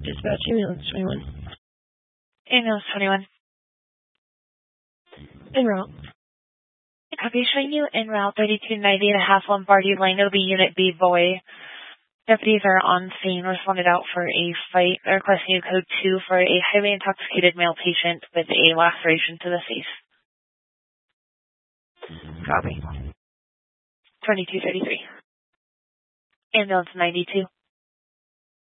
Dispatch ambulance 21. Ambulance 21. En route. Copy, showing you en route 3290 to half Lombardi Lane. It'll be Unit B, Boy. Deputies are on scene, responded out for a fight. They're requesting code 2 for a highly intoxicated male patient with a laceration to the face. Copy. 2233. Ambulance 92.